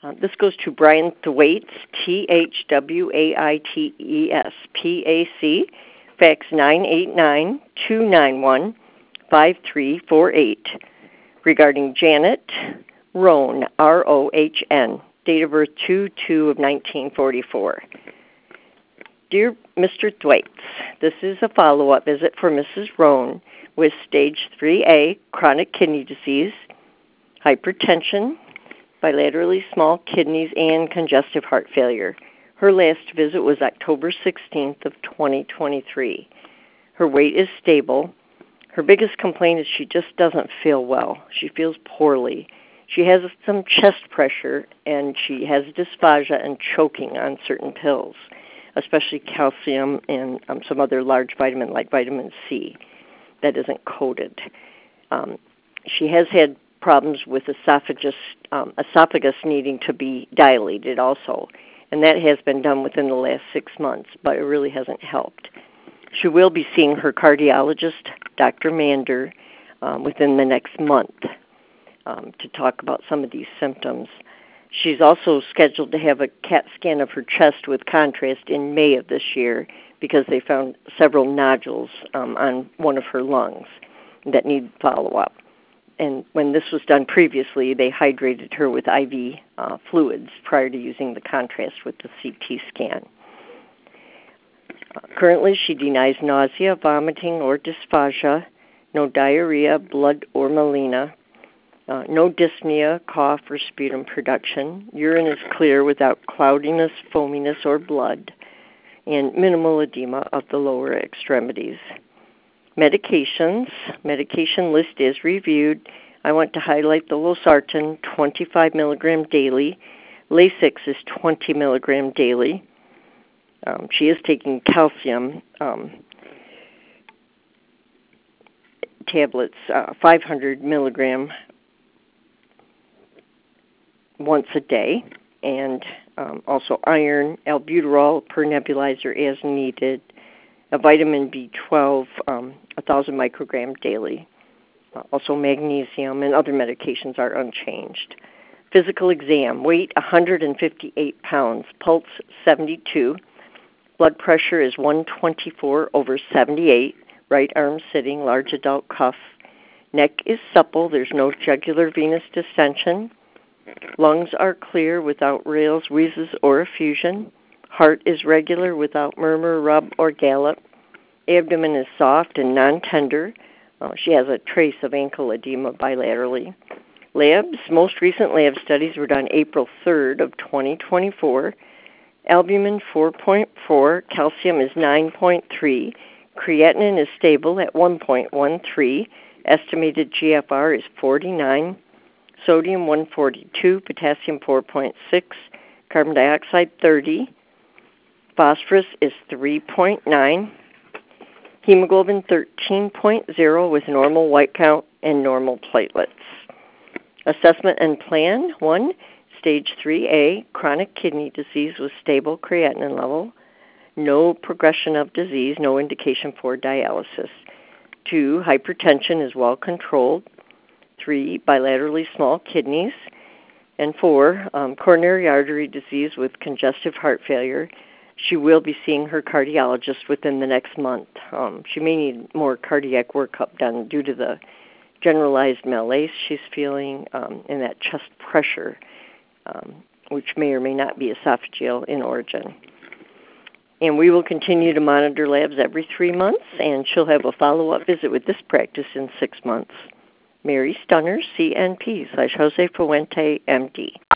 This goes to Brian Thwaites, THWAITES, PAC, fax 989-291-5348, regarding Janet Rohn, ROHN, date of birth 2/2 of 1944. Dear Mr. Thwaites, this is a follow-up visit for Mrs. Rohn with stage 3A chronic kidney disease, hypertension, bilaterally small kidneys, and congestive heart failure. Her last visit was October 16th of 2023. Her weight is stable. Her biggest complaint is she just doesn't feel well. She feels poorly. She has some chest pressure, and she has dysphagia and choking on certain pills, especially calcium and some other large vitamin like vitamin C that isn't coated. She has had problems with esophagus needing to be dilated also, and that has been done within the last 6 months, but it really hasn't helped. She will be seeing her cardiologist, Dr. Mander, within the next month to talk about some of these symptoms. She's also scheduled to have a CAT scan of her chest with contrast in May of this year because they found several nodules on one of her lungs that need follow-up. And when this was done previously, they hydrated her with IV fluids prior to using the contrast with the CT scan. Currently, she denies nausea, vomiting, or dysphagia, no diarrhea, blood, or melena, no dyspnea, cough, or sputum production. Urine is clear without cloudiness, foaminess, or blood, and minimal edema of the lower extremities. Medications. Medication list is reviewed. I want to highlight the losartan, 25 milligram daily. Lasix is 20 milligram daily. She is taking calcium tablets, 500 milligram once a day, and also iron, albuterol per nebulizer as needed, a vitamin B12, 1,000 microgram daily. Also magnesium and other medications are unchanged. Physical exam, weight 158 pounds, pulse 72, blood pressure is 124/78, right arm sitting, large adult cuff. Neck is supple, there's no jugular venous distension. Lungs are clear without rales, wheezes, or effusion. Heart is regular without murmur, rub, or gallop. Abdomen is soft and non-tender. She has a trace of ankle edema bilaterally. Labs, most recent lab studies were done April 3rd of 2024. Albumin 4.4, calcium is 9.3, creatinine is stable at 1.13, estimated GFR is 49, sodium 142, potassium 4.6, carbon dioxide 30, phosphorus is 3.9, hemoglobin 13.0 with normal white count and normal platelets. Assessment and plan, 1, stage 3A, chronic kidney disease with stable creatinine level, no progression of disease, no indication for dialysis. 2, hypertension is well controlled. 3, bilaterally small kidneys. And 4, coronary artery disease with congestive heart failure. She will be seeing her cardiologist within the next month. She may need more cardiac workup done due to the generalized malaise she's feeling and that chest pressure, which may or may not be esophageal in origin. And we will continue to monitor labs every 3 months, and she'll have a follow-up visit with this practice in 6 months. Mary Stunner, CNP /Jose Fuente, MD.